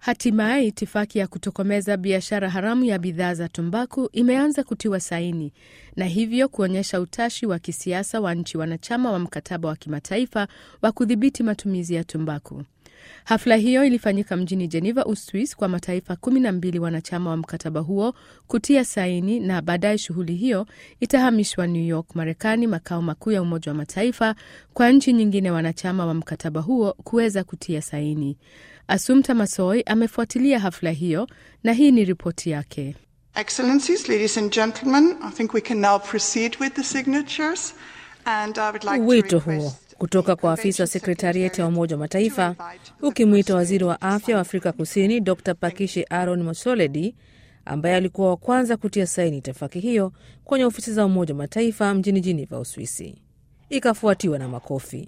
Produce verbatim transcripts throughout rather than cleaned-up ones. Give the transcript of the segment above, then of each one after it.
Hatimaye itifaki ya kutokomeza biashara haramu ya bidhaa za tumbaku imeanza kutiwa saini na hivyo kuonyesha utashi wa kisiasa wa nchi wanachama wa mkataba wa kimataifa wa kudhibiti matumizi ya tumbaku. Hafla hiyo ilifanyika mjini Geneva, Uswisi, kwa mataifa kumi na mbili wanachama wa mkataba huo kutia saini, na baadaye shughuli hiyo itahamishwa New York, Marekani, makao makuu ya Umoja wa Mataifa, kwa nchi nyingine wanachama wa mkataba huo kuweza kutia saini. Assumpta Massoi amefuatilia hafla hiyo na hii ni ripoti yake. Excellencies, ladies and gentlemen, I think we can now proceed with the signatures and I would like to Wito huo kutoka kwa afisa wa sekretarieti ya Umoja wa Mataifa ukimwita waziri wa afya wa Afrika Kusini Doctor Pakishe Aaron Motsoaledi, ambaye alikuwa wa kwanza kutia saini itifaki hiyo kwenye ofisi za Umoja wa Mataifa mjini Geneva, Uswisi. Ikafuatiwa na makofi.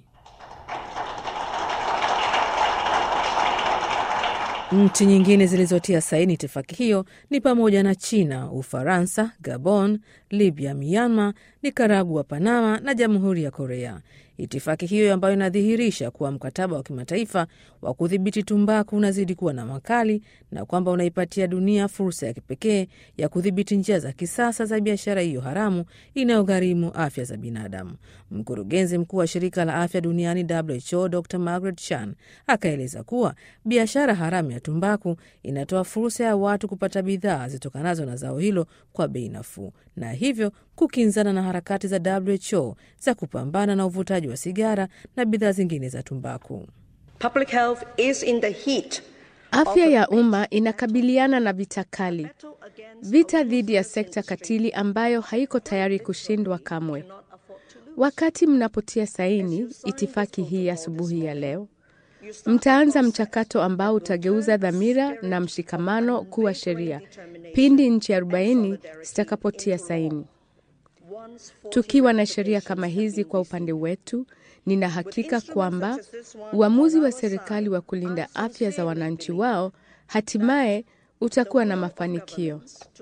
Nchi nyingine zilizotia saini itifaki hiyo ni pamoja na China, Ufaransa, Gabon, Libya, Myanmar, Nicaragua, Panama na Jamhuri ya Korea. Itifaki hiyo ambayo inadhihirisha kuwa mkataba wa kimataifa wa kudhibiti tumbaku unazidi kuwa na makali na kwamba unaipatia dunia fursa ya kipekee ya kudhibiti njia za kisasa za biashara hiyo haramu inayogharimu afya za binadamu. Mkurugenzi mkuu wa shirika la afya duniani W H O Doctor Margaret Chan akaeleza kuwa biashara haramu ya tumbaku inatoa fursa ya watu kupata bidhaa zitokanazo na zao hilo kwa bei nafuu, na hivyo kukinzana na harakati za W H O za kupambana na uvutaji wa sigara na bidhaa zingine za tumbaku. Public health is in the heat. Afya ya umma inakabiliana na vita kali, vita dhidi ya sekta katili ambayo haiko tayari kushindwa kamwe. Wakati mnapotia saini itifaki hii asubuhi ya leo, mtaanza mchakato ambao utageuza dhamira na mshikamano kuwa sheria pindi nchi arobaini zitakapotia saini. Tukiwa na sheria kama hizi kwa upande wetu, nina hakika kwamba uamuzi wa serikali wa kulinda afya za wananchi wao hatimaye utakuwa na mafanikio.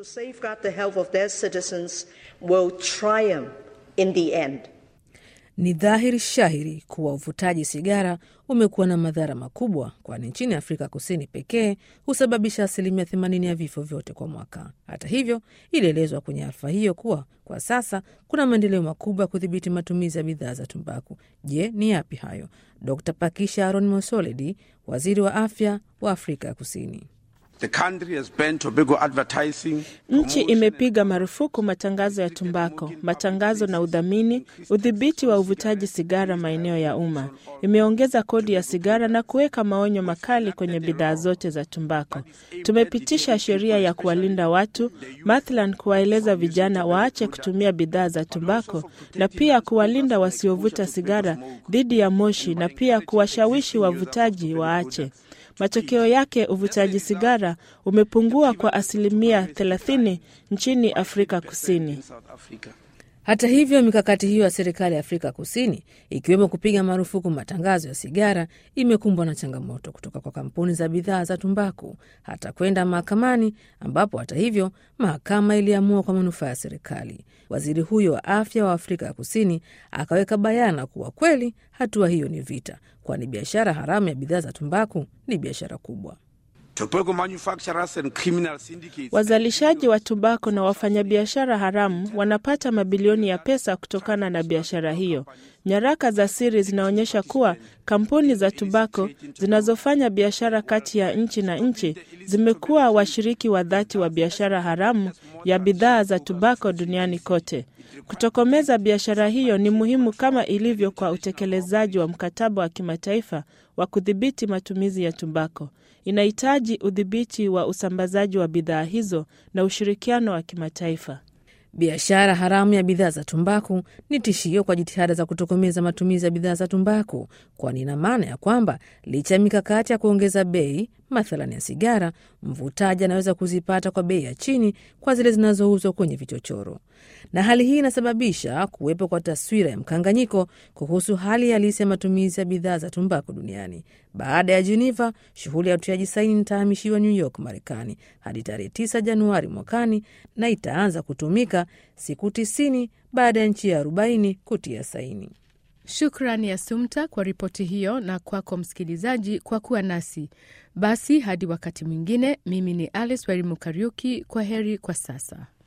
Ni dhahiri shahiri kuwa uvutaji sigara umekuwa na madhara makubwa, kwani nchini Afrika Kusini pekee husababisha asilimia themanini ya vifo vyote kwa mwaka. Hata hivyo, ilielezwa kwenye hafla hiyo kuwa kwa sasa kuna maendeleo makubwa kudhibiti matumizi ya bidhaa za tumbaku. Je, ni yapi hayo? Doctor Pakishe Aaron Motsoaledi, waziri wa afya wa Afrika Kusini. The country has banned tobacco advertising. Nchi imepiga marufuku matangazo ya tumbako, matangazo na udhamini, udhibiti wa uvutaji sigara maeneo ya umma. Imeongeza kodi ya sigara na kuweka maonyo makali kwenye bidhaa zote za tumbako. Tumepitisha sheria ya kuwalinda watu, mathalan kuwaeleza vijana waache kutumia bidhaa za tumbako, na pia kuwalinda wasiovuta sigara dhidi ya moshi, na pia kuwashawishi wavutaji waache. Matokeo yake uvutaji sigara umepungua kwa asilimia thelathini nchini Afrika Kusini. Hata hivyo, mikakati hiyo ya serikali ya Afrika Kusini, ikiwemo kupiga marufuku matangazo ya sigara, imekumbwa na changamoto kutoka kwa kampuni za bidhaa za tumbaku, hata kwenda mahakamani, ambapo hata hivyo mahakama iliamua kwa manufaa ya serikali. Waziri huyo wa afya wa Afrika Kusini akaweka bayana kuwa kweli hatua hiyo ni vita, kwani biashara haramu ya bidhaa za tumbaku ni biashara kubwa. Wazalishaji wa tumbako na wafanyabiashara haramu wanapata mabilioni ya pesa kutokana na biashara hiyo. Nyaraka za siri zinaonyesha kuwa kampuni za tumbako zinazofanya biashara kati ya nchi na nchi zimekuwa washiriki wa dhati wa biashara haramu ya bidhaa za tumbako duniani kote. Kutokomeza biashara hiyo ni muhimu kama ilivyo kwa utekelezaji wa mkataba wa kimataifa wa kudhibiti matumizi ya tumbako. Inahitaji udhibiti wa usambazaji wa bidhaa hizo na ushirikiano wa kimataifa. Biashara haramu ya bidhaa za tumbaku ni tishio kwa jitihada za kutokomeza matumizi ya bidhaa za tumbaku, kwani ina maana ya kwamba licha ya mikakati ya kuongeza bei, mathalan ya sigara, mvutaji anaweza kuzipata kwa bei ya chini kwa zile zinazouzwa kwenye vichochoro. Na hali hii inasababisha kuwepo kwa taswira ya mkanganyiko kuhusu hali halisi ya matumizi ya bidhaa za tumbaku duniani. Baada ya Geneva, shughuli ya utiaji saini itahamishiwa New York, Marekani hadi tarehe tisa Januari mwakani, na itaanza kutumika siku tisini baada ya nchi ya arobaini kutia saini. Shukrani ya Sumta kwa ripoti hiyo na kwako msikilizaji kwa kuwa nasi. Basi hadi wakati mwingine, mimi ni Alice Wairimu Kariuki, kwa heri kwa sasa.